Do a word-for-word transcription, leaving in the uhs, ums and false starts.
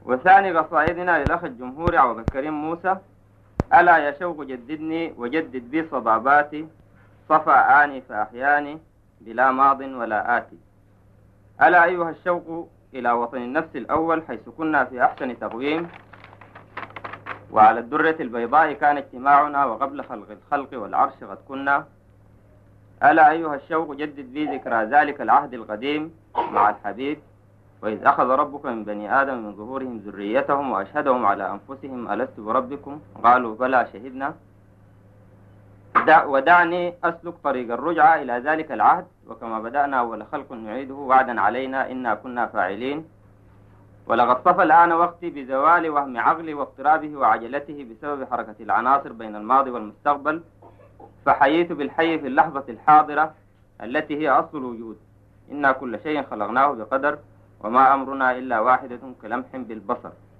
وثاني قصائدنا للأخ الجمهوري عبد الكريم موسى: ألا يا شوق جددني وجدد بي صباباتي، صفى آني فأحياني بلا ماض ولا آتي. ألا أيها الشوق إلى وطن النفس الأول، حيث كنا في أحسن تقويم، وعلى الدرة البيضاء كان اجتماعنا، وقبل خلق الخلق والعرش قد كنا. ألا أيها الشوق جدد بي ذكرى ذلك العهد القديم مع الحبيب، وإذ أخذ ربك من بني آدم من ظهورهم ذريتهم وأشهدهم على أنفسهم ألست بربكم قالوا بلى شهدنا. دع ودعني أسلك طريق الرجعة إلى ذلك العهد، وكما بدأنا أول خلق نعيده وعدا علينا إنا كنا فاعلين. ولقد صفى الآن وقتي بزوال وهم عقلي واضطرابه وعجلته بسبب حركة العناصر بين الماضي والمستقبل، فحييت بالحي في اللحظة الحاضرة التي هي أصل الوجود. إنا كل شيء خلقناه بقدر، وما أمرنا إلا واحدة كلمح بالبصر.